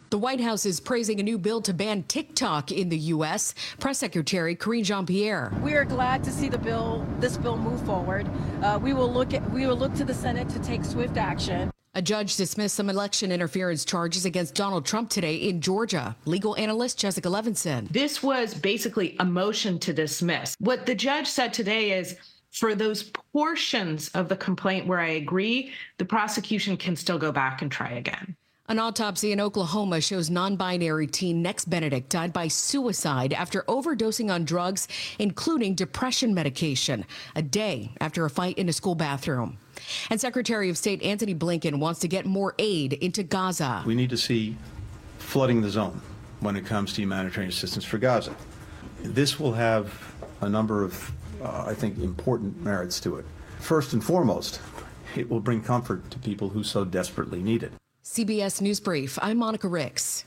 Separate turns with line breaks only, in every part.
The White House is praising a new bill to ban TikTok in the U.S. Press Secretary Karine Jean-Pierre.
We are glad to see this bill move forward. We will look to the Senate to take swift action.
A judge dismissed some election interference charges against Donald Trump today in Georgia. Legal analyst Jessica Levinson.
This was basically a motion to dismiss. What the judge said today is, for those portions of the complaint where I agree, the prosecution can still go back and try again.
An autopsy in Oklahoma shows non-binary teen Nex Benedict died by suicide after overdosing on drugs, including depression medication, a day after a fight in a school bathroom. And Secretary of State Antony Blinken wants to get more aid into Gaza.
We need to see flooding the zone when it comes to humanitarian assistance for Gaza. This will have a number of, I think, important merits to it. First and foremost, it will bring comfort to people who so desperately need it.
CBS News Brief, I'm Monica Ricks.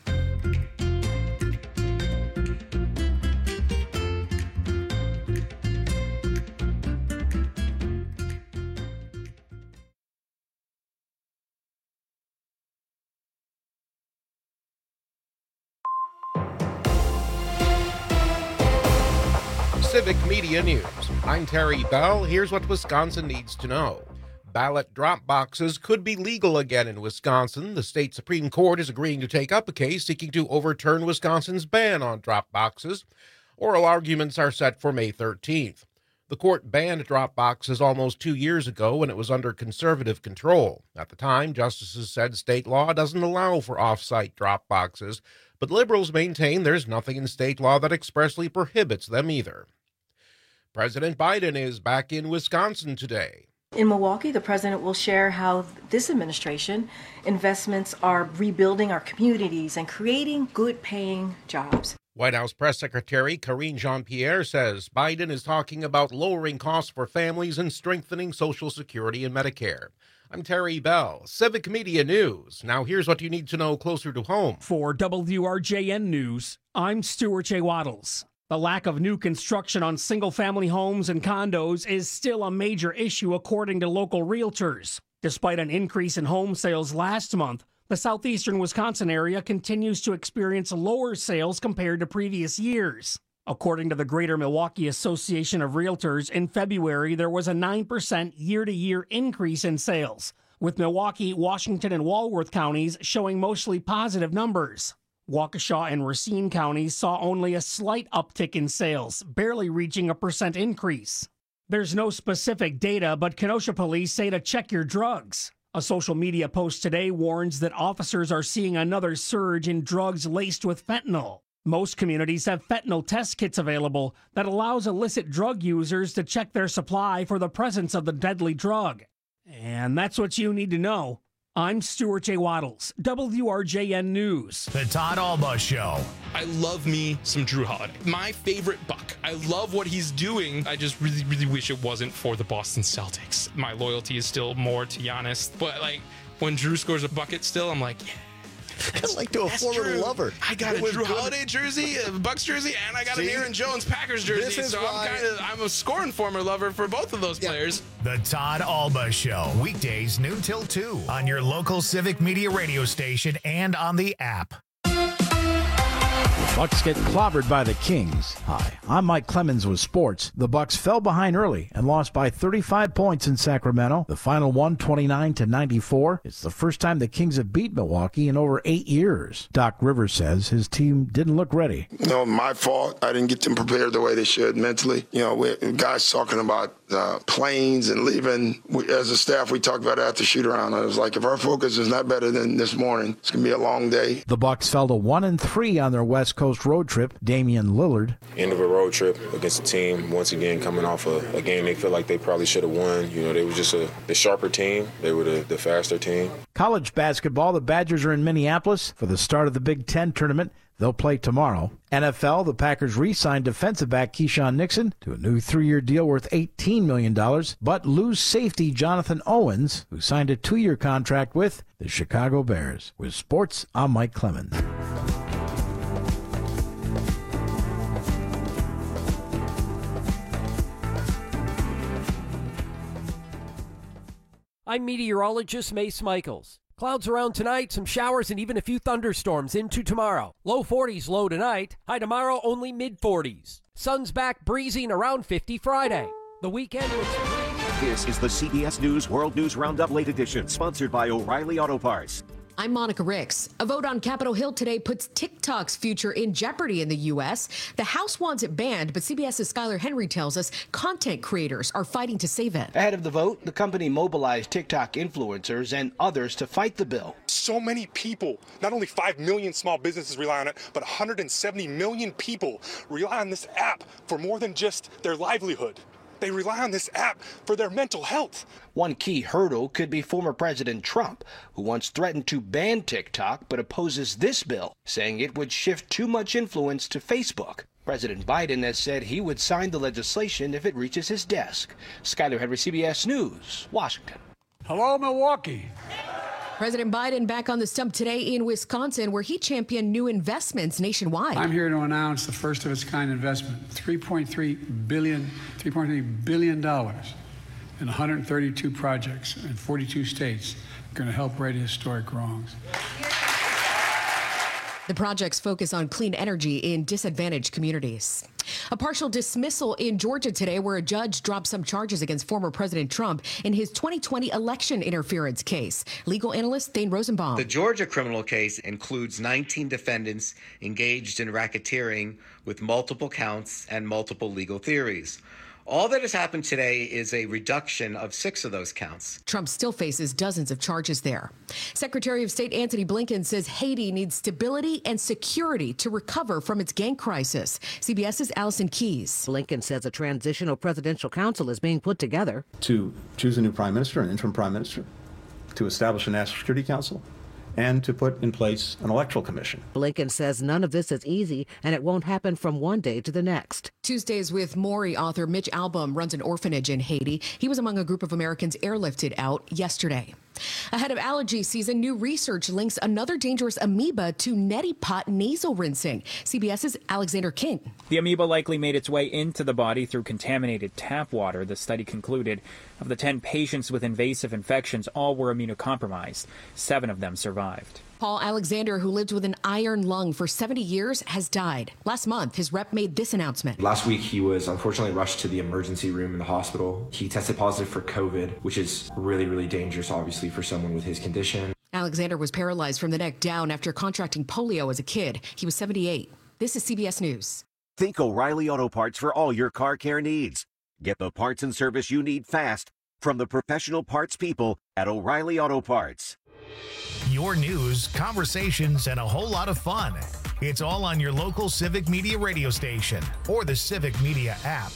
Civic Media News. I'm Terry Bell. Here's what Wisconsin needs to know. Ballot drop boxes could be legal again in Wisconsin. The state Supreme Court is agreeing to take up a case seeking to overturn Wisconsin's ban on drop boxes. Oral arguments are set for May 13th. The court banned drop boxes almost 2 years ago when it was under conservative control. At the time, justices said state law doesn't allow for off-site drop boxes, but liberals maintain there's nothing in state law that expressly prohibits them either. President Biden is back in Wisconsin today.
In Milwaukee, the president will share how this administration investments are rebuilding our communities and creating good-paying jobs.
White House Press Secretary Karine Jean-Pierre says Biden is talking about lowering costs for families and strengthening Social Security and Medicare. I'm Terry Bell, Civic Media News. Now here's what you need to know closer to home.
For WRJN News, I'm Stuart J. Waddles. The lack of new construction on single-family homes and condos is still a major issue according to local realtors. Despite an increase in home sales last month, the southeastern Wisconsin area continues to experience lower sales compared to previous years. According to the Greater Milwaukee Association of Realtors, in February there was a 9% year-to-year increase in sales, with Milwaukee, Washington, and Walworth counties showing mostly positive numbers. Waukesha and Racine counties saw only a slight uptick in sales, barely reaching a % increase. There's no specific data, but Kenosha police say to check your drugs. A social media post today warns that officers are seeing another surge in drugs laced with fentanyl. Most communities have fentanyl test kits available that allows illicit drug users to check their supply for the presence of the deadly drug. And that's what you need to know. I'm Stuart J. Waddles, WRJN News.
The Todd Alba Show.
I love me some Drew Holiday. My favorite Buck. I love what he's doing. I just really, really wish it wasn't for the Boston Celtics. My loyalty is still more to Giannis. But, like, when Drew scores a bucket still, I'm like, yeah.
Kind of like to a former lover.
I got a Drew Holiday jersey, a Bucks jersey, and I got an Aaron Jones Packers jersey. So I'm a scoring former lover for both of those players.
The Todd Alba Show. Weekdays noon till 2 on your local Civic Media radio station and on the app.
Bucks get clobbered by the Kings. Hi, I'm Mike Clemens with sports. The Bucks fell behind early and lost by 35 points in Sacramento. The final 129-94. It's the first time the Kings have beat Milwaukee in over 8 years. Doc Rivers says his team didn't look ready.
No, my fault. I didn't get them prepared the way they should mentally. You know, guys talking about planes and leaving. As a staff, we talked about it after shoot-around. I was like, if our focus is not better than this morning, it's going to be a long day.
The Bucks fell to 1-3 on their West Coast road trip. Damian Lillard.
End of a road trip against a team, once again, coming off a game they feel like they probably should have won. You know, they were just the sharper team. They were the faster team.
College basketball, the Badgers are in Minneapolis for the start of the Big Ten tournament. They'll play tomorrow. NFL, the Packers re-signed defensive back Keyshawn Nixon to a new 3-year deal worth $18 million, but lose safety Jonathan Owens, who signed a 2-year contract with the Chicago Bears. With sports, I'm Mike Clemens.
I'm meteorologist Mace Michaels. Clouds around tonight, some showers and even a few thunderstorms into tomorrow. Low 40s low tonight. High tomorrow only mid-40s. Sun's back breezy and around 50 Friday. The weekend looks breezy.
This is the CBS News World News Roundup Late Edition, sponsored by O'Reilly Auto Parts.
I'm Monica Ricks. A vote on Capitol Hill today puts TikTok's future in jeopardy in the U.S. The House wants it banned, but CBS's Skylar Henry tells us content creators are fighting to save it.
Ahead of the vote, the company mobilized TikTok influencers and others to fight the bill.
So many people, not only 5 million small businesses rely on it, but 170 million people rely on this app for more than just their livelihood. They rely on this app for their mental health.
One key hurdle could be former President Trump, who once threatened to ban TikTok but opposes this bill, saying it would shift too much influence to Facebook. President Biden has said he would sign the legislation if it reaches his desk. Skylar Henry, CBS News, Washington.
Hello, Milwaukee.
President Biden back on the stump today in Wisconsin, where he championed new investments nationwide.
I'm here to announce the first of its kind investment, $3.3 billion in 132 projects in 42 states, going to help right historic wrongs.
The projects focus on clean energy in disadvantaged communities. A partial dismissal in Georgia today, where a judge dropped some charges against former President Trump in his 2020 election interference case. Legal analyst Thane Rosenbaum.
The Georgia criminal case includes 19 defendants engaged in racketeering with multiple counts and multiple legal theories. All that has happened today is a reduction of 6 of those counts.
Trump still faces dozens of charges there. Secretary of State Antony Blinken says Haiti needs stability and security to recover from its gang crisis. CBS's Allison Keyes.
Blinken says a transitional presidential council is being put together
to choose a new prime minister, an interim prime minister, to establish a national security council, and to put in place an electoral commission.
Blinken says none of this is easy, and it won't happen from one day to the next.
Tuesdays with Maury author Mitch Albom runs an orphanage in Haiti. He was among a group of Americans airlifted out yesterday. Ahead of allergy season, new research links another dangerous amoeba to neti pot nasal rinsing. CBS's Alexander King.
The amoeba likely made its way into the body through contaminated tap water. The study concluded of the 10 patients with invasive infections, all were immunocompromised. 7 of them survived.
Paul Alexander, who lived with an iron lung for 70 years, has died. Last month, his rep made this announcement.
Last week, he was unfortunately rushed to the emergency room in the hospital. He tested positive for COVID, which is really, really dangerous, obviously, for someone with his condition.
Alexander was paralyzed from the neck down after contracting polio as a kid. He was 78. This is CBS News.
Think O'Reilly Auto Parts for all your car care needs. Get the parts and service you need fast from the professional parts people at O'Reilly Auto Parts.
Your news, conversations, and a whole lot of fun. It's all on your local Civic Media radio station or the Civic Media app.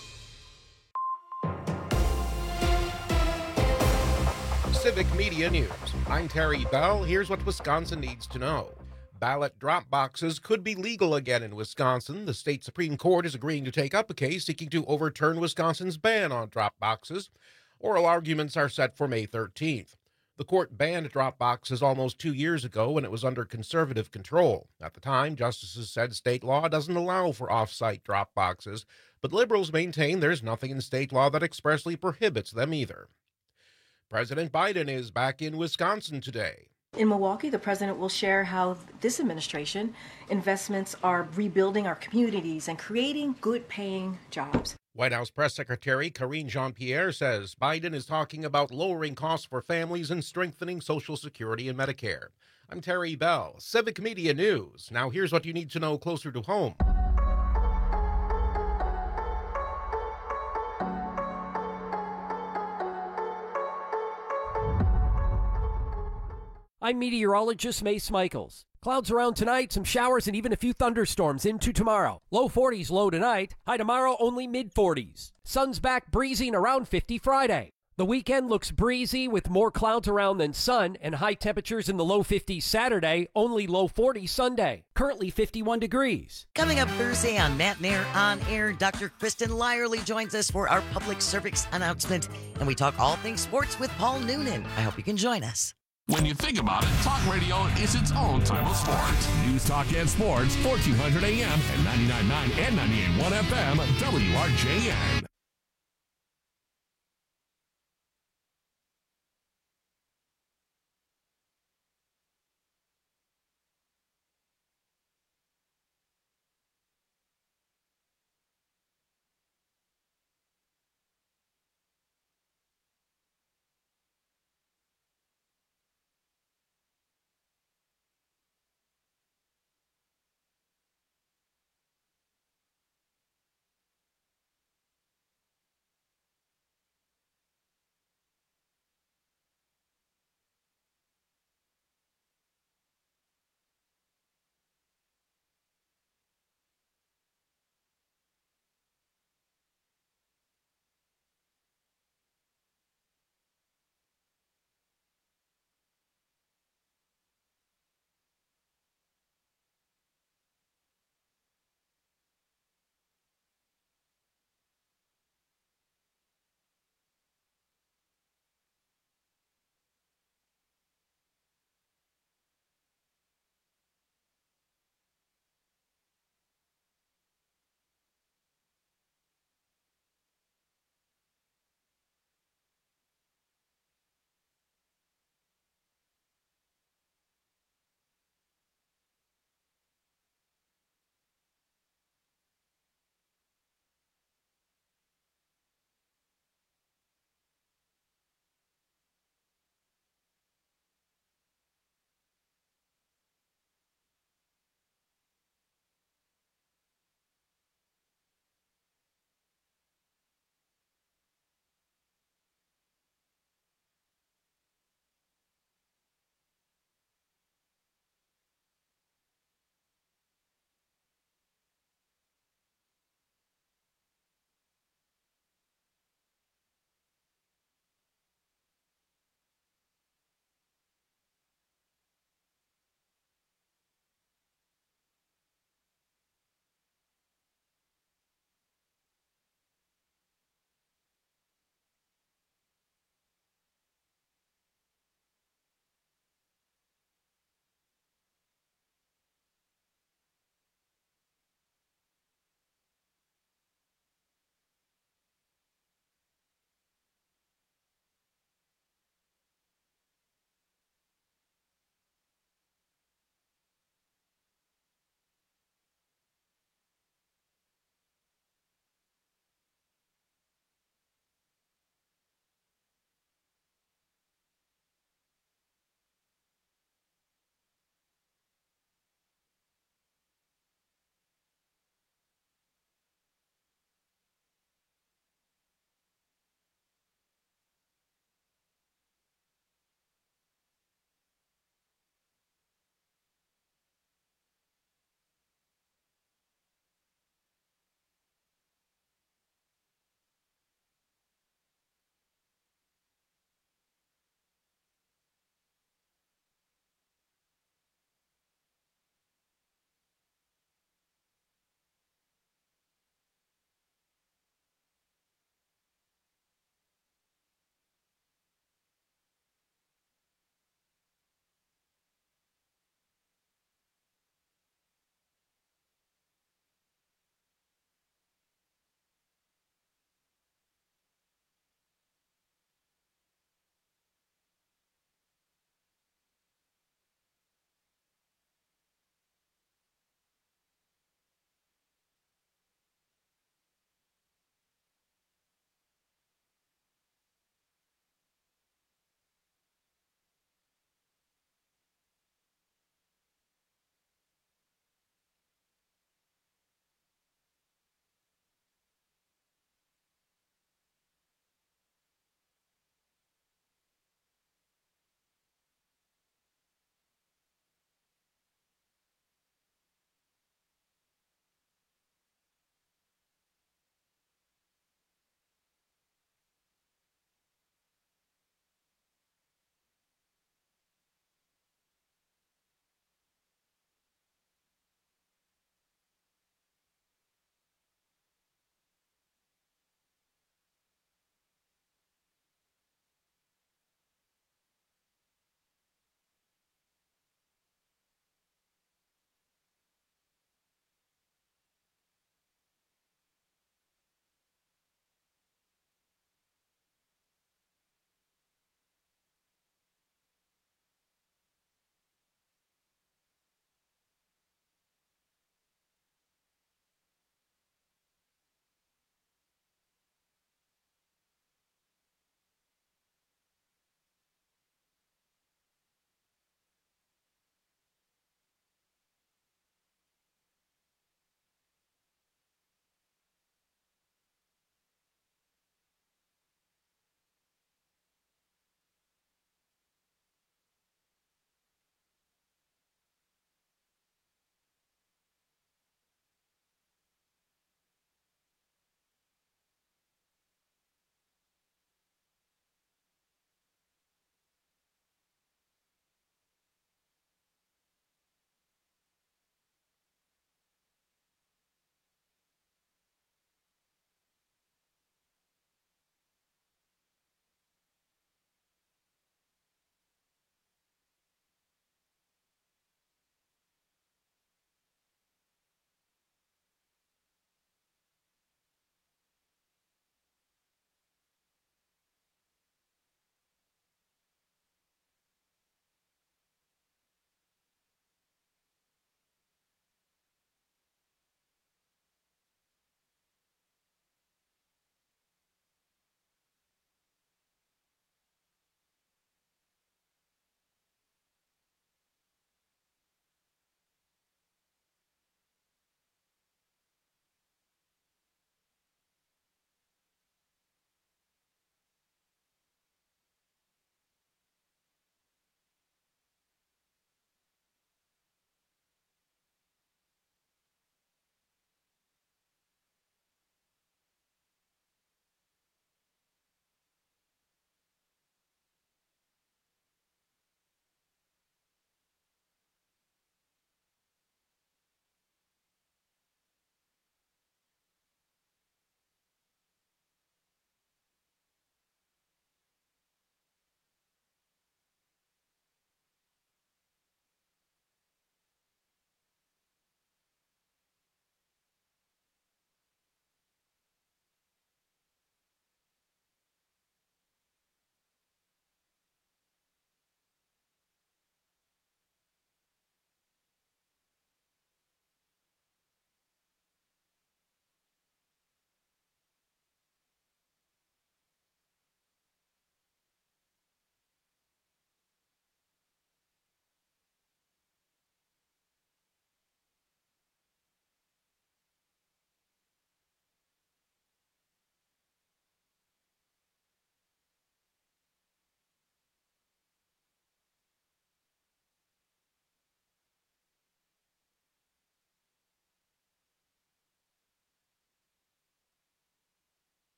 Civic Media News. I'm Terry Bell. Here's what Wisconsin needs to know. Ballot drop boxes could be legal again in Wisconsin. The state Supreme Court is agreeing to take up a case seeking to overturn Wisconsin's ban on drop boxes. Oral arguments are set for May 13th. The court banned drop boxes almost 2 years ago when it was under conservative control. At the time, justices said state law doesn't allow for off-site drop boxes, but liberals maintain there's nothing in state law that expressly prohibits them either. President Biden is back in Wisconsin today.
In Milwaukee, the president will share how this administration investments are rebuilding our communities and creating good-paying jobs.
White House Press Secretary Karine Jean-Pierre says Biden is talking about lowering costs for families and strengthening Social Security and Medicare. I'm Terry Bell, Civic Media News. Now here's what you need to know closer to home.
I'm meteorologist Mace Michaels. Clouds around tonight, some showers and even a few thunderstorms into tomorrow. Low 40s low tonight, high tomorrow only mid-40s. Sun's back breezy and around 50 Friday. The weekend looks breezy with more clouds around than sun and high temperatures in the low 50s Saturday, only low 40s Sunday. Currently 51 degrees.
Coming up Thursday on Matt Nair On Air, Dr. Kristen Lyerly joins us for our public service announcement, and we talk all things sports with Paul Noonan. I hope you can join us.
When you think about it, talk radio is its own type of sport. News, talk, and sports, 1400 AM and 99.9 and 98.1 FM, WRJN.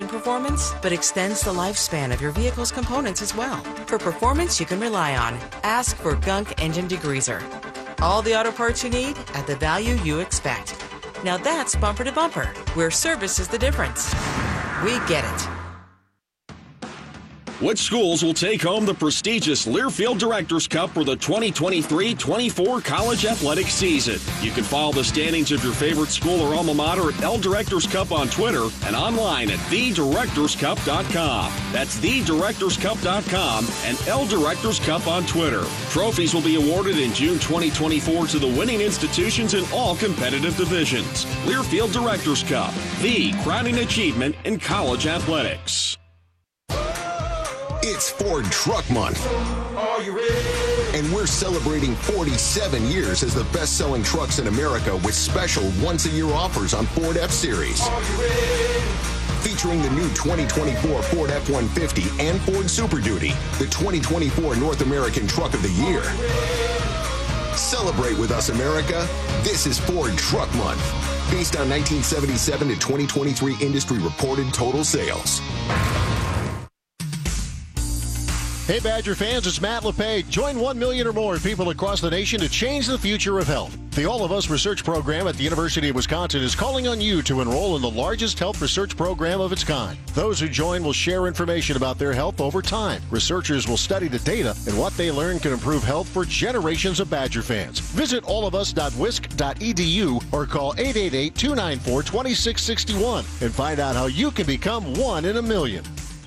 performance, but extends the lifespan of your vehicle's components as well. For performance you can rely on, ask for Gunk Engine Degreaser. All the auto parts you need at the value you expect. Now that's bumper to bumper, where service is the difference. We get it.
Which schools will take home the prestigious Learfield Directors Cup for the 2023-24 college athletic season? You can follow the standings of your favorite school or alma mater at L Directors Cup on Twitter and online at thedirectorscup.com. That's thedirectorscup.com and L Directors Cup on Twitter. Trophies will be awarded in June 2024 to the winning institutions in all competitive divisions. Learfield Directors Cup, the crowning achievement in college athletics.
It's Ford Truck Month. Are you ready? And we're celebrating 47 years as the best-selling trucks in America with special once-a-year offers on Ford F-Series. Are you ready? Featuring the new 2024 Ford F-150 and Ford Super Duty, the 2024 North American Truck of the Year. Celebrate with us, America. This is Ford Truck Month, based on 1977 to 2023 industry-reported total sales.
Hey, Badger fans, it's Matt LePage. Join 1 million or more people across the nation to change the future of health. The All of Us research program at the University of Wisconsin is calling on you to enroll in the largest health research program of its kind. Those who join will share information about their health over time. Researchers will study the data, and what they learn can improve health for generations of Badger fans. Visit allofus.wisc.edu or call 888-294-2661 and find out how you can become 1 in a million.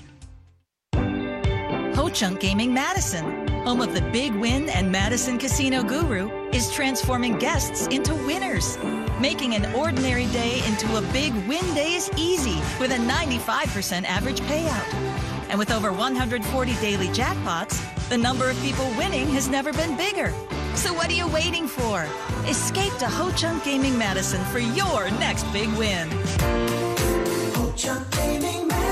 Ho-Chunk Gaming Madison, home of the Big Win and Madison Casino Guru, is transforming guests into winners. Making an ordinary day into a Big Win day is easy with a 95% average payout. And with over 140 daily jackpots, the number of people winning has never been bigger. So what are you waiting for? Escape to Ho-Chunk Gaming Madison for your next big win. Ho-Chunk Gaming Madison.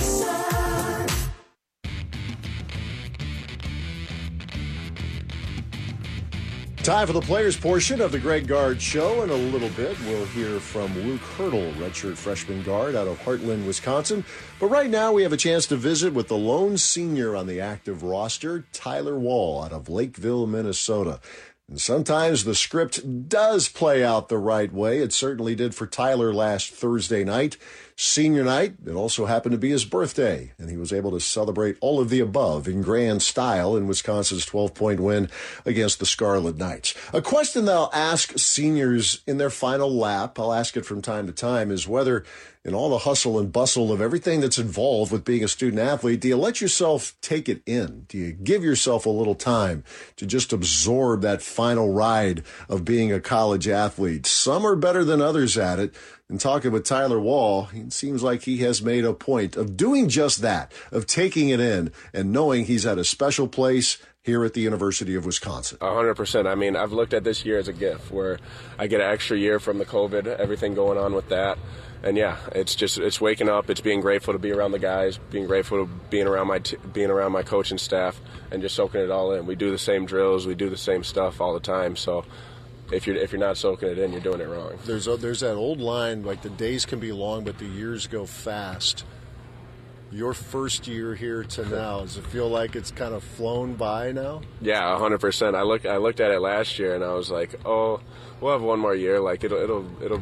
Time for the players portion of the Greg Gard Show. In a little bit, we'll hear from Luke Hurdle, redshirt freshman guard out of Heartland, Wisconsin. But right now, we have a chance to visit with the lone senior on the active roster, Tyler Wall, out of Lakeville, Minnesota. And sometimes the script does play out the right way. It certainly did for Tyler last Thursday night. Senior night, it also happened to be his birthday, and he was able to celebrate all of the above in grand style in Wisconsin's 12-point win against the Scarlet Knights. A question that I'll ask seniors in their final lap, I'll ask it from time to time, is whether in all the hustle and bustle of everything that's involved with being a student athlete, do you let yourself take it in? Do you give yourself a little time to just absorb that final ride of being a college athlete? Some are better than others at it. And talking with Tyler Wall, it seems like he has made a point of doing just that, of taking it in and knowing he's at a special place here at the University of Wisconsin.
100%. I mean, I've looked at this year as a gift where I get an extra year from the COVID, everything going on with that. And yeah, it's waking up, it's being grateful to be around the guys, being grateful to being around my coaching staff and just soaking it all in. We do the same drills, we do the same stuff all the time. So if you're not soaking it in, you're doing it wrong.
There's that old line, like the days can be long, but the years go fast. Your first year here to now, does it feel like it's kind of flown by now?
Yeah, 100%. I looked at it last year and I was like, oh, we'll have one more year. Like it'll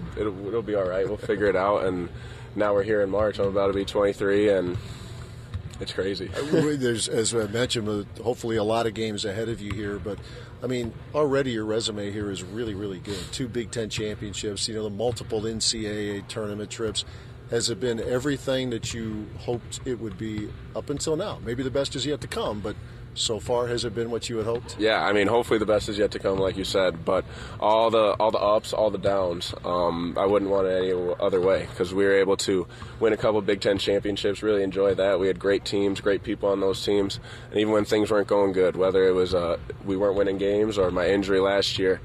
be all right. We'll figure it out. And now we're here in March. I'm about to be 23 and it's crazy.
There's, as I mentioned, hopefully a lot of games ahead of you here, but I mean, already your resume here is really, really good. 2 Big Ten championships, the multiple NCAA tournament trips. Has it been everything that you hoped it would be up until now? Maybe the best is yet to come, but so far, has it been what you had hoped?
Yeah, I mean, hopefully the best is yet to come, like you said. But all the ups, all the downs, I wouldn't want it any other way because we were able to win a couple Big Ten championships, really enjoy that. We had great teams, great people on those teams. And even when things weren't going good, whether it was we weren't winning games or my injury last year,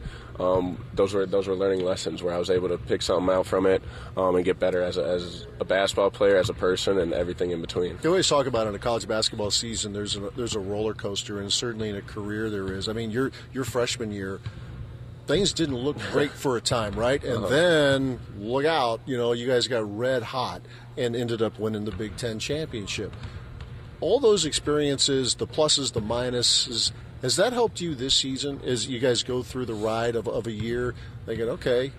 those were learning lessons where I was able to pick something out from it and get better as a basketball player, as a person, and everything in between.
You always talk about in a college basketball season, there's a roller coaster, and certainly in a career there is. I mean, your freshman year, things didn't look great for a time, right? And then, look out, you guys got red hot and ended up winning the Big Ten championship. All those experiences, the pluses, the minuses, has that helped you this season as you guys go through the ride of a year thinking, okay,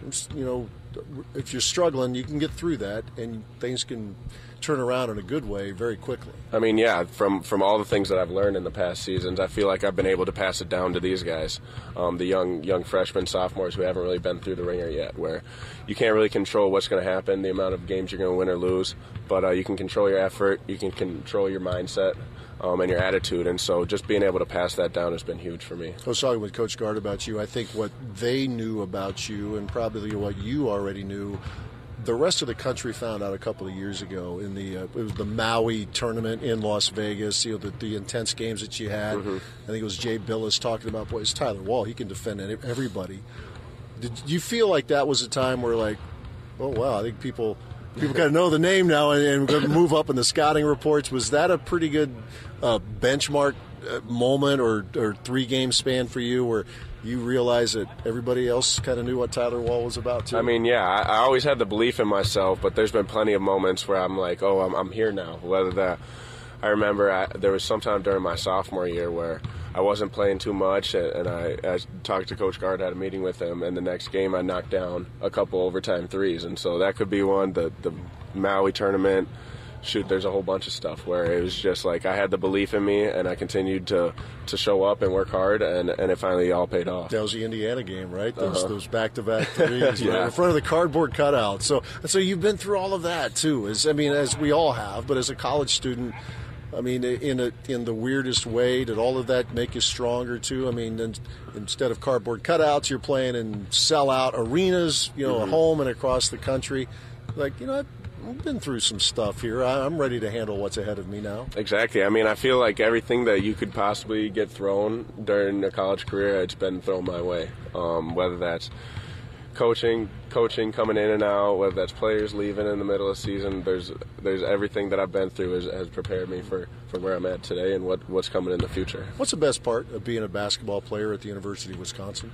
if you're struggling, you can get through that and things can turn around in a good way very quickly?
I mean, yeah, from all the things that I've learned in the past seasons, I feel like I've been able to pass it down to these guys, the young freshmen, sophomores who haven't really been through the ringer yet, where you can't really control what's going to happen, the amount of games you're going to win or lose, but you can control your effort, you can control your mindset, and your attitude, and so just being able to pass that down has been huge for me.
I was talking with Coach Gard about you. I think what they knew about you and probably what you already knew, the rest of the country found out a couple of years ago in it was the Maui tournament in Las Vegas, the intense games that you had. I think it was Jay Billis talking about, boy, it's Tyler Wahl, he can defend everybody. Did you feel like that was a time where, like, oh, wow, I think people kind of know the name now and move up in the scouting reports? Was that a pretty good benchmark moment or 3-game span for you where you realize that everybody else kind of knew what Tyler Wahl was about too?
I mean, yeah, I always had the belief in myself, but there's been plenty of moments where I'm like, oh, I'm here now. Whether that, I remember there was sometime during my sophomore year where I wasn't playing too much, and I talked to Coach Gard, had a meeting with him, and the next game I knocked down a couple overtime threes, and so that could be one. The Maui tournament, shoot, there's a whole bunch of stuff where it was just like I had the belief in me, and I continued to show up and work hard, and it finally all paid off.
That was the Indiana game, right? Those back-to-back threes
yeah.
Right in front of the cardboard cutout. So you've been through all of that too. As we all have, but as a college student, I mean, in the weirdest way, did all of that make you stronger too? I mean, instead of cardboard cutouts, you're playing in sellout arenas, at home and across the country. Like, I've been through some stuff here. I'm ready to handle what's ahead of me now.
Exactly. I mean, I feel like everything that you could possibly get thrown during a college career, it's been thrown my way. Whether that's coaching coming in and out, whether that's players leaving in the middle of the season, there's everything that I've been through has prepared me for where I'm at today and what's coming in the future.
What's the best part of being a basketball player at the University of Wisconsin?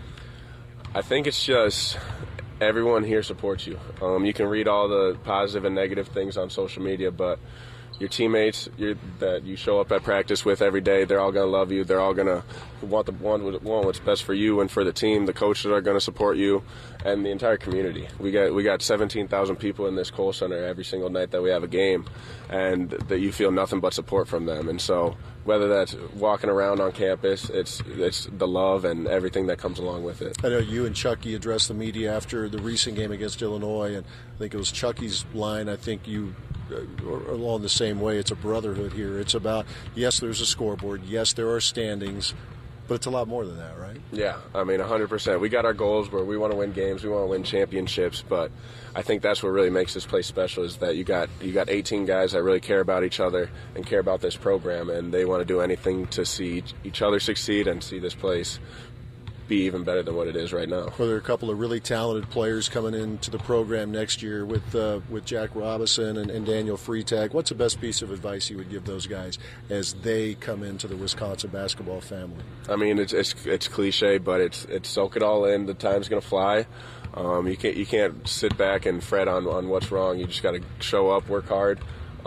I think it's just everyone here supports you. You can read all the positive and negative things on social media, but your teammates that you show up at practice with every day, they're all going to love you. They're all going to want what's best for you and for the team. The coaches are going to support you, and the entire community. We got 17,000 people in this Kohl Center every single night that we have a game, and that you feel nothing but support from them. And so whether that's walking around on campus, it's the love and everything that comes along with it.
I know you and Chucky addressed the media after the recent game against Illinois, and I think it was Chucky's line. I think you are along the same way. It's a brotherhood here. It's about, yes, there's a scoreboard. Yes, there are standings. But it's a lot more than that, right?
Yeah, I mean, 100%. We got our goals where we want to win games, we want to win championships, but I think that's what really makes this place special is that you got 18 guys that really care about each other and care about this program, and they want to do anything to see each other succeed and see this place be even better than what it is right now.
Well, there are a couple of really talented players coming into the program next year with Jack Robinson and Daniel Freitag. What's the best piece of advice you would give those guys as they come into the Wisconsin basketball family?
I mean, it's cliche, but it's soak it all in. The time's going to fly. You can't sit back and fret on what's wrong. You just got to show up, work hard,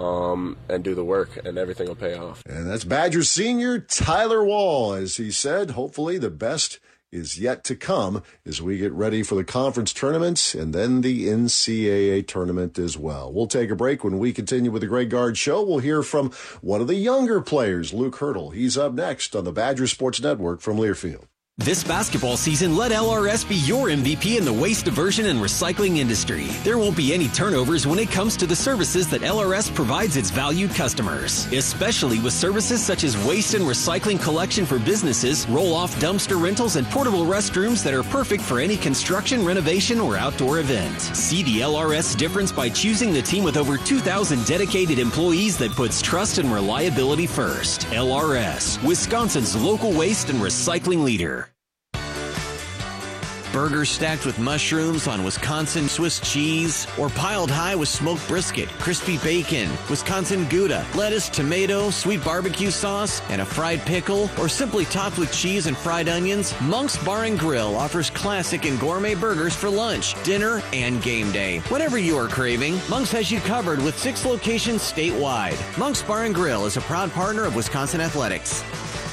and do the work, and everything will pay off.
And that's Badgers senior Tyler Wahl. As he said, hopefully the best is yet to come as we get ready for the conference tournaments and then the NCAA tournament as well. We'll take a break. When we continue with the Greg Gard Show, we'll hear from one of the younger players, Luke Hurdle. He's up next on the Badger Sports Network from Learfield.
This basketball season, let LRS be your MVP in the waste diversion and recycling industry. There won't be any turnovers when it comes to the services that LRS provides its valued customers, especially with services such as waste and recycling collection for businesses, roll-off dumpster rentals, and portable restrooms that are perfect for any construction, renovation, or outdoor event. See the LRS difference by choosing the team with over 2,000 dedicated employees that puts trust and reliability first. LRS, Wisconsin's local waste and recycling leader. Burgers stacked with mushrooms on Wisconsin Swiss cheese, or piled high with smoked brisket, crispy bacon, Wisconsin Gouda, lettuce, tomato, sweet barbecue sauce, and a fried pickle, or simply topped with cheese and fried onions, Monk's Bar and Grill offers classic and gourmet burgers for lunch, dinner, and game day. Whatever you are craving, Monk's has you covered with 6 locations statewide. Monk's Bar and Grill is a proud partner of Wisconsin Athletics.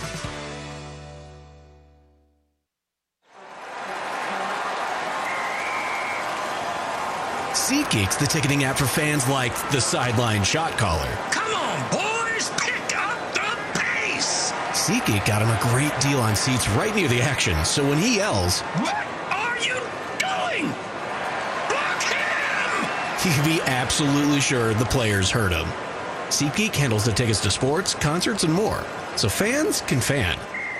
SeatGeek's the ticketing app for fans like the sideline shot caller.
Come on, boys, pick up the pace!
SeatGeek got him a great deal on seats right near the action, so when he yells,
"What are you doing? Block him!"
he can be absolutely sure the players heard him. SeatGeek handles the tickets to sports, concerts, and more, so fans can fan.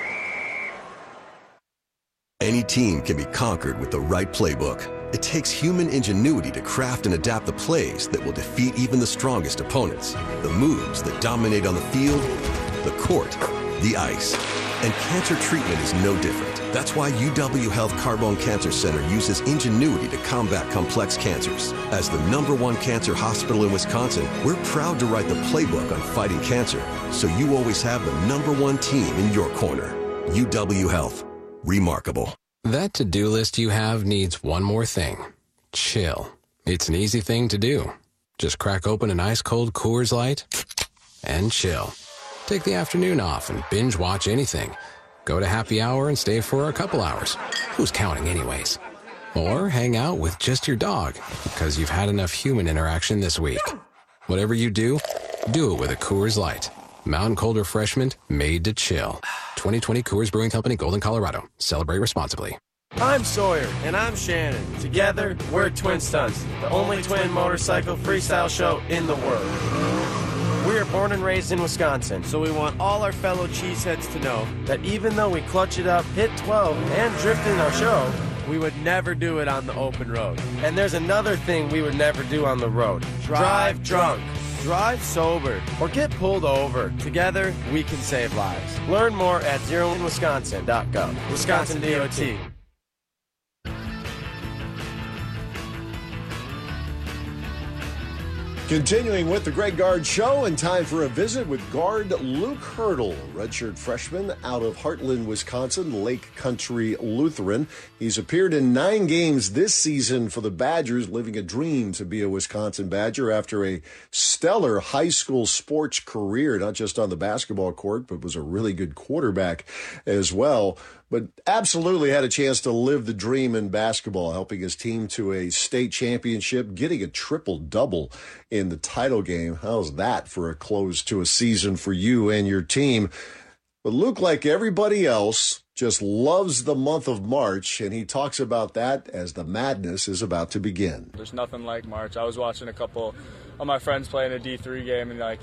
Any team can be conquered with the right playbook. It takes human ingenuity to craft and adapt the plays that will defeat even the strongest opponents. The moves that dominate on the field, the court, the ice. And cancer treatment is no different. That's why UW Health Carbone Cancer Center uses ingenuity to combat complex cancers. As the #1 cancer hospital in Wisconsin, we're proud to write the playbook on fighting cancer, so you always have the #1 team in your corner. UW Health. Remarkable.
That to-do list you have needs one more thing. Chill. It's an easy thing to do. Just crack open an ice-cold Coors Light and chill. Take the afternoon off and binge watch anything. Go to happy hour and stay for a couple hours. Who's counting anyways? Or hang out with just your dog because you've had enough human interaction this week. Whatever you do it with a Coors Light. Mountain cold refreshment made to chill. 2020 Coors Brewing Company, Golden, Colorado. Celebrate responsibly.
I'm Sawyer. And I'm Shannon. Together, we're Twin Stunts, the only twin motorcycle freestyle show in the world. We are born and raised in Wisconsin, so we want all our fellow cheeseheads to know that even though we clutch it up, hit 12, and drift in our show, we would never do it on the open road. And there's another thing we would never do on the road. Drive drunk. Drive sober or get pulled over. Together, we can save lives. Learn more at zeroinwisconsin.gov. Wisconsin DOT.
Continuing with the Greg Gard Show, and time for a visit with guard Luke Hurdle, redshirt freshman out of Heartland, Wisconsin, Lake Country Lutheran. He's appeared in 9 games this season for the Badgers, living a dream to be a Wisconsin Badger after a stellar high school sports career, not just on the basketball court, but was a really good quarterback as well. But absolutely had a chance to live the dream in basketball, helping his team to a state championship, getting a triple-double in the title game. How's that for a close to a season for you and your team? But Luke, like everybody else, just loves the month of March, and he talks about that as the madness is about to begin.
There's nothing like March. I was watching a couple of my friends playing a D3 game, and that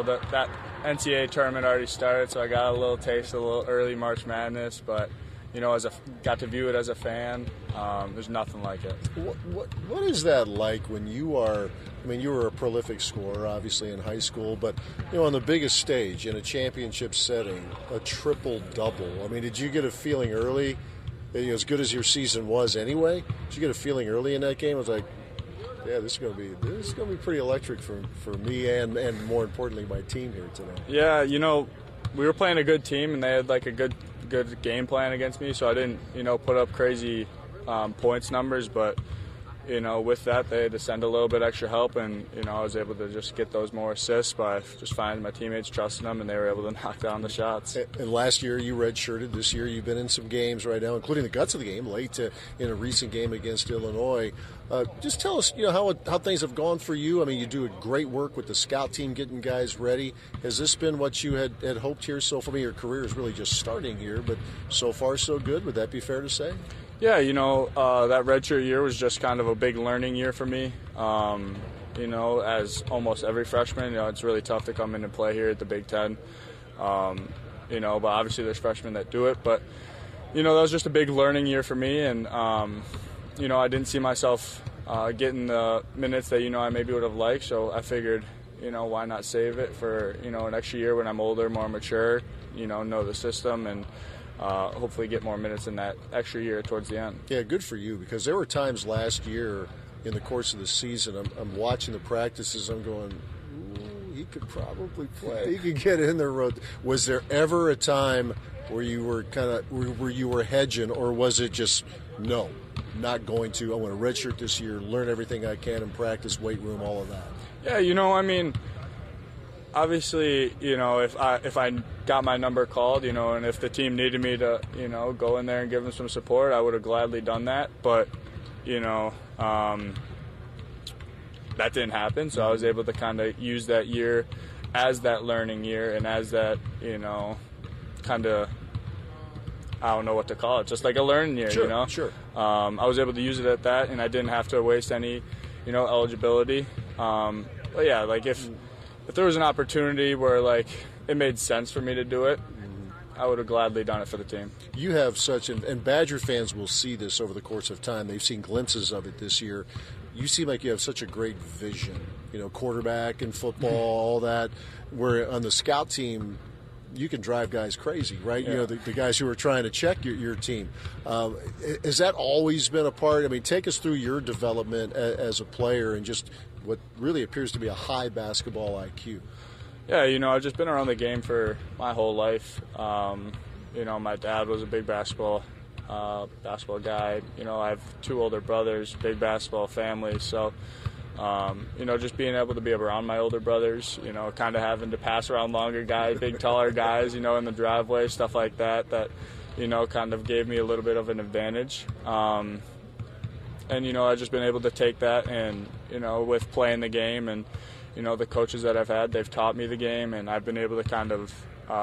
NCAA tournament already started, so I got a little taste of a little early March Madness, but got to view it as a fan. There's nothing like it.
What is that like when you were a prolific scorer, obviously, in high school, but, on the biggest stage, in a championship setting, a triple-double. Did you get a feeling early, as good as your season was anyway, did you get a feeling early in that game? I was like, yeah, this is going to be pretty electric for me and more importantly, my team here today.
Yeah, we were playing a good team, and they had, a good game plan against me, so I didn't, put up crazy points numbers, but with that, they had to send a little bit extra help, and I was able to just get those more assists by just finding my teammates, trusting them, and they were able to knock down the shots.
And last year you redshirted. This year you've been in some games right now, including the guts of the game, late in a recent game against Illinois. Just tell us, how things have gone for you. You do great work with the scout team, getting guys ready. Has this been what you had hoped here? So for me, your career is really just starting here, but so far so good. Would that be fair to say?
Yeah, that redshirt year was just kind of a big learning year for me. As almost every freshman, it's really tough to come in and play here at the Big Ten. But obviously there's freshmen that do it. But, that was just a big learning year for me. And, I didn't see myself getting the minutes that, I maybe would have liked. So I figured, why not save it for, an extra year when I'm older, more mature, know the system, and hopefully get more minutes in that extra year towards the end.
Yeah, good for you, because there were times last year in the course of the season, I'm watching the practices, I'm going, ooh, he could probably play. He could get in the road. Was there ever a time where you were where you were hedging, or was it just, no, not going to, I want to redshirt this year, learn everything I can in practice, weight room, all of that?
Yeah, I mean, obviously, if I got my number called, and if the team needed me to, go in there and give them some support, I would have gladly done that. But, that didn't happen. So I was able to kind of use that year as that learning year and as that, kind of, I don't know what to call it, just like a learning year,
Sure.
I was able to use it at that, and I didn't have to waste any, eligibility. But yeah, like if there was an opportunity where like it made sense for me to do it, I would have gladly done it for the team.
You have such, and Badger fans will see this over the course of time. They've seen glimpses of it this year. You seem like you have such a great vision, quarterback and football, all that, where on the scout team, you can drive guys crazy, right?
Yeah.
The guys who are trying to check your team. Has that always been a part? I mean, take us through your development as a player and just what really appears to be a high basketball IQ.
Yeah, I've just been around the game for my whole life. My dad was a big basketball guy. I have 2 older brothers, big basketball family. So, just being able to be around my older brothers, kind of having to pass around longer guys, big taller guys, in the driveway, stuff like that, kind of gave me a little bit of an advantage. And, I've just been able to take that and, with playing the game and, the coaches that I've had, they've taught me the game, and I've been able to kind of,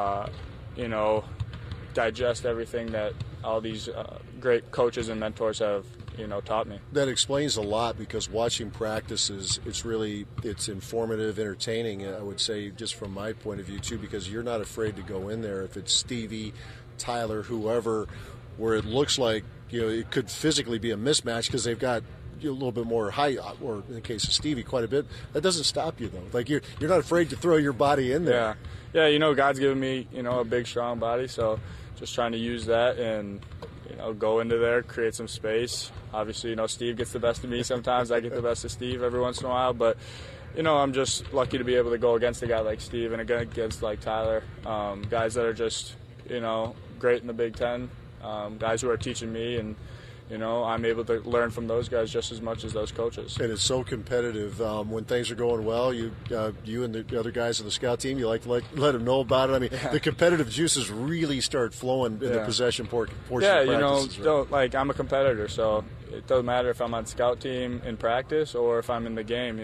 digest everything that all these great coaches and mentors have, taught me.
That explains a lot, because watching practices, it's informative, entertaining, I would say, just from my point of view too, because you're not afraid to go in there if it's Stevie, Tyler, whoever, where it looks like, it could physically be a mismatch because they've got a little bit more height, or in the case of Stevie, quite a bit. That doesn't stop you, though. Like, you're not afraid to throw your body in there.
Yeah, God's given me, a big, strong body, so just trying to use that and, go into there, create some space. Obviously, Steve gets the best of me sometimes. I get the best of Steve every once in a while, but, I'm just lucky to be able to go against a guy like Steve and against like Tyler, guys that are just, great in the Big Ten, guys who are teaching me, and I'm able to learn from those guys just as much as those coaches.
And it's so competitive. When things are going well, you and the other guys on the scout team, you like to let them know about it. I mean, the competitive juices really start flowing in the possession portion of practices.
Right? I'm a competitor, so it doesn't matter if I'm on scout team in practice or if I'm in the game,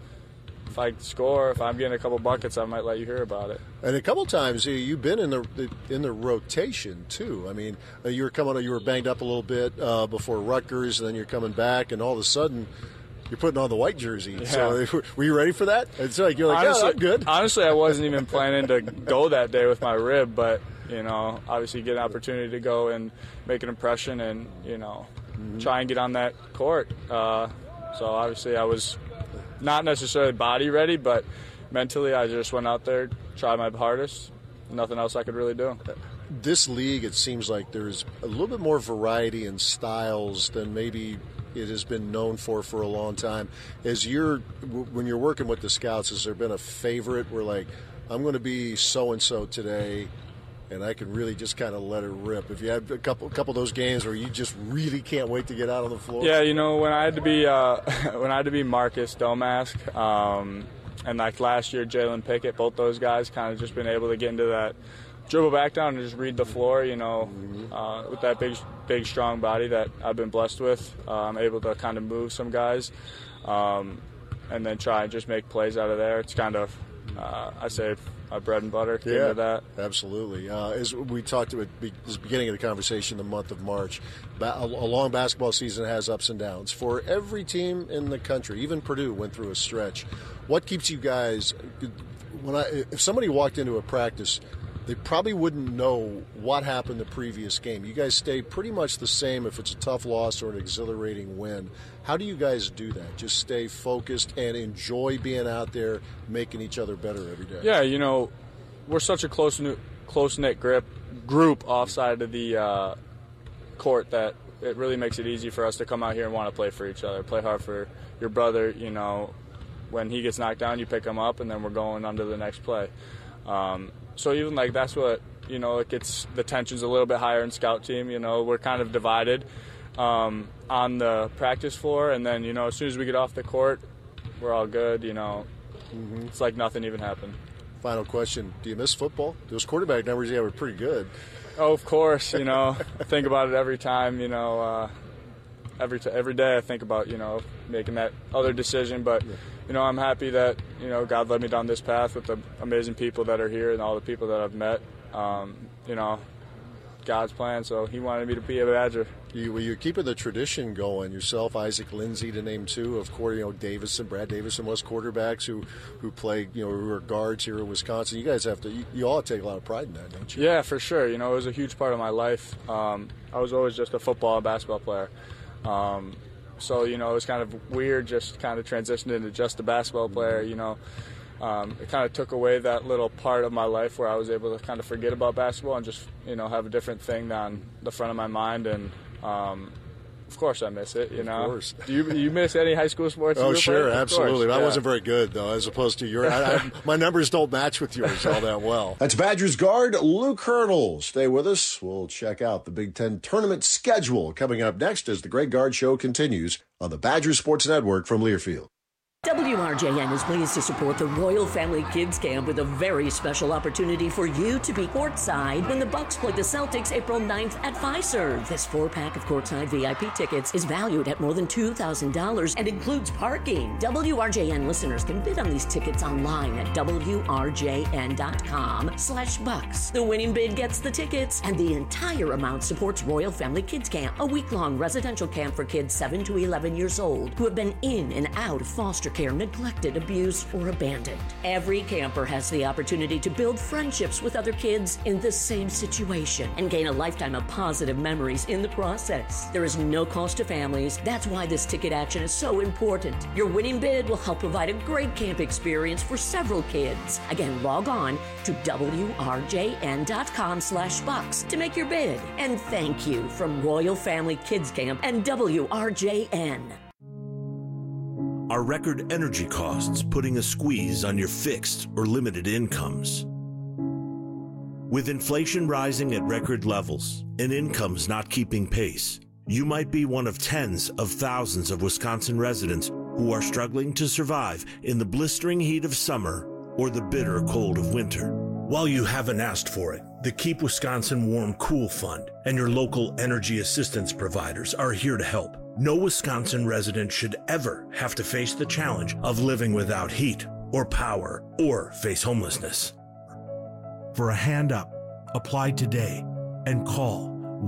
If I score, if I'm getting a couple buckets, I might let you hear about it.
And a couple times you've been in the rotation too. I mean, you were banged up a little bit before Rutgers, and then you're coming back, and all of a sudden you're putting on the white jersey. Yeah. So were you ready for that? It's like you're like, honestly, I'm good.
Honestly, I wasn't even planning to go that day with my rib, but obviously get an opportunity to go and make an impression, and try and get on that court. So obviously I was not necessarily body ready, but mentally I just went out there, tried my hardest. Nothing else I could really do.
This league, it seems like there's a little bit more variety in styles than maybe it has been known for a long time. When you're working with the scouts, has there been a favorite where, like, I'm going to be so-and-so today, and I can really just kind of let it rip? If you had a couple of those games where you just really can't wait to get out on the floor.
Yeah, when I had to be Marcus Domask, and like last year Jalen Pickett, both those guys kind of just been able to get into that dribble back down and just read the floor. With that big strong body that I've been blessed with, I'm able to kind of move some guys, and then try and just make plays out of there. It's kind of I say my bread and butter came to that.
Absolutely. As we talked about at the beginning of the conversation, the month of March, a long basketball season has ups and downs for every team in the country. Even Purdue went through a stretch. What keeps you guys? If somebody walked into a practice, they probably wouldn't know what happened the previous game. You guys stay pretty much the same if it's a tough loss or an exhilarating win. How do you guys do that? Just stay focused and enjoy being out there, making each other better every day.
Yeah, we're such a close-knit group offside of the court that it really makes it easy for us to come out here and want to play for each other, play hard for your brother. You know, when he gets knocked down, you pick him up, and then we're going on to the next play. So even like that's what, you know, it gets the tensions a little bit higher in scout team. You know, we're kind of divided on the practice floor, and then, you know, as soon as we get off the court, we're all good. You know, It's like nothing even happened.
Final question: do you miss football? Those quarterback numbers you have are pretty good.
Oh, of course. You know, I think about it every time. You know, every day I think about, you know, making that other decision. But you know, I'm happy that, you know, God led me down this path with the amazing people that are here and all the people that I've met. You know, God's plan, so He wanted me to be a Badger.
You're keeping the tradition going. Yourself, Isaac Lindsey, to name two. Of course, you know, Brad Davison was quarterbacks who played, you know, who are guards here in Wisconsin. You guys have to, you all take a lot of pride in that, don't you?
Yeah, for sure. You know, it was a huge part of my life. I was always just a football and basketball player. So, you know, it was kind of weird just kind of transitioning into just a basketball player, you know. It kind of took away that little part of my life where I was able to kind of forget about basketball and just, you know, have a different thing on the front of my mind. And, of course I miss it, you know. Of course. Do you miss any high school sports?
Oh, sure, absolutely. I
yeah.
wasn't very good, though, as opposed to yours. My numbers don't match with yours all that well.
That's Badgers guard Luke Hurdle. Stay with us. We'll check out the Big Ten tournament schedule coming up next as the Greg Gard Show continues on the Badgers Sports Network from Learfield.
WRJN is pleased to support the Royal Family Kids Camp with a very special opportunity for you to be courtside when the Bucks play the Celtics April 9th at Fiserv. This 4-pack of courtside VIP tickets is valued at more than $2,000 and includes parking. WRJN listeners can bid on these tickets online at WRJN.com/Bucks. The winning bid gets the tickets, and the entire amount supports Royal Family Kids Camp, a week-long residential camp for kids 7 to 11 years old who have been in and out of foster care, neglected, abused, or abandoned. Every camper has the opportunity to build friendships with other kids in the same situation and gain a lifetime of positive memories in the process. There is no cost to families. That's why this ticket action is so important. Your winning bid will help provide a great camp experience for several kids. Again, log on to WRJN.com/Bucks to make your bid. And thank you from Royal Family Kids Camp and WRJN.
Are record energy costs putting a squeeze on your fixed or limited incomes? With inflation rising at record levels and incomes not keeping pace, you might be one of tens of thousands of Wisconsin residents who are struggling to survive in the blistering heat of summer or the bitter cold of winter. While you haven't asked for it, the Keep Wisconsin Warm Cool Fund and your local energy assistance providers are here to help. No Wisconsin resident should ever have to face the challenge of living without heat or power or face homelessness. For a hand up, apply today and call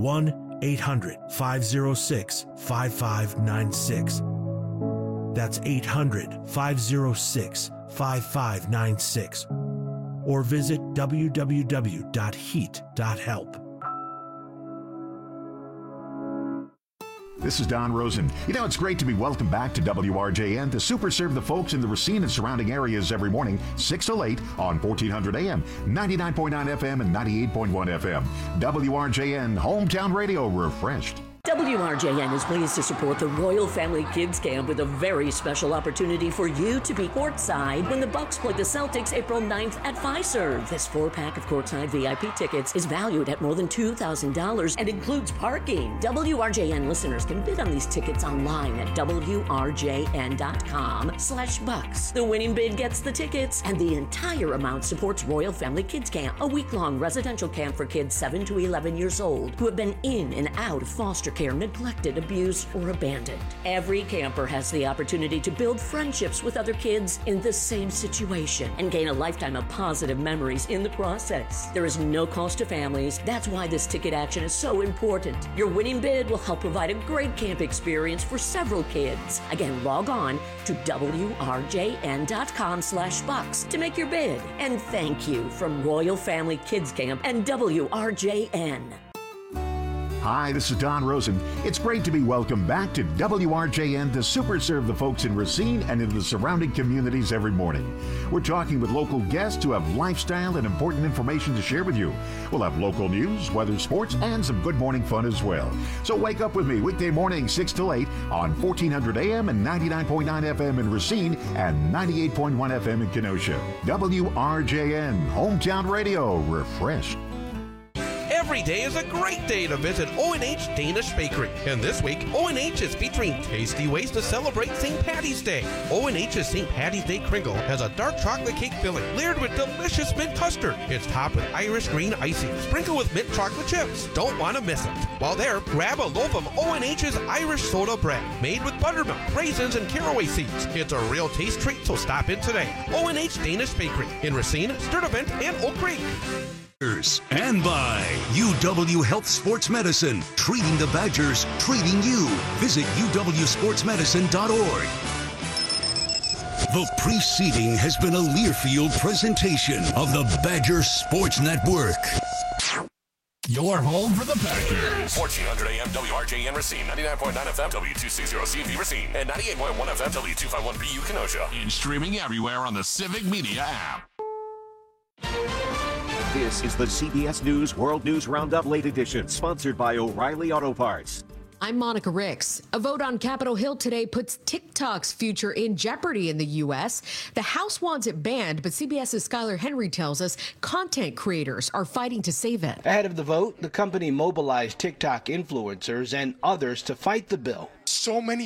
1-800-506-5596. That's 800-506-5596. Or visit www.heat.help.
This is Don Rosen. You know, it's great to be welcomed back to WRJN to super serve the folks in the Racine and surrounding areas every morning, 6 till 8 on 1400 AM, 99.9 FM, and 98.1 FM. WRJN, hometown radio refreshed.
WRJN is pleased to support the Royal Family Kids Camp with a very special opportunity for you to be courtside when the Bucks play the Celtics April 9th at Fiserv. This 4-pack of courtside VIP tickets is valued at more than $2,000 and includes parking. WRJN listeners can bid on these tickets online at WRJN.com/Bucks. The winning bid gets the tickets, and the entire amount supports Royal Family Kids Camp, a week-long residential camp for kids 7 to 11 years old who have been in and out of foster care, neglected, abused, or abandoned. Every camper has the opportunity to build friendships with other kids in the same situation and gain a lifetime of positive memories in the process. There is no cost to families. That's why this ticket action is so important. Your winning bid will help provide a great camp experience for several kids. Again, log on to WRJN.com/Bucks to make your bid. And thank you from Royal Family Kids Camp and WRJN.
Hi, this is Don Rosen. It's great to be welcomed back to WRJN to super serve the folks in Racine and in the surrounding communities every morning. We're talking with local guests who have lifestyle and important information to share with you. We'll have local news, weather, sports, and some good morning fun as well. So wake up with me weekday morning 6 till 8 on 1400 AM and 99.9 FM in Racine and 98.1 FM in Kenosha. WRJN, Hometown Radio, refreshed.
Every day is a great day to visit O&H Danish Bakery. And this week, O&H is featuring tasty ways to celebrate St. Patty's Day. O&H's St. Patty's Day Kringle has a dark chocolate cake filling layered with delicious mint custard. It's topped with Irish green icing, sprinkled with mint chocolate chips. Don't want to miss it. While there, grab a loaf of O&H's Irish soda bread, made with buttermilk, raisins, and caraway seeds. It's a real taste treat, so stop in today. O&H Danish Bakery in Racine, Sturtevant, and Oak Creek.
And by UW Health Sports Medicine, treating the Badgers, treating you. Visit uwsportsmedicine.org. The preceding has been a Learfield presentation of the Badger Sports Network.
Your home for the Packers.
1400 AM WRJN Racine, 99.9 FM W260CV Racine, and 98.1 FM W251BU Kenosha.
And streaming everywhere on the Civic Media app.
This is the CBS News World News Roundup Late Edition, sponsored by O'Reilly Auto Parts.
I'm Monica Ricks. A vote on Capitol Hill today puts TikTok's future in jeopardy in the U.S. The House wants it banned, but CBS's Skylar Henry tells us content creators are fighting to save it.
Ahead of the vote, the company mobilized TikTok influencers and others to fight the bill.
So many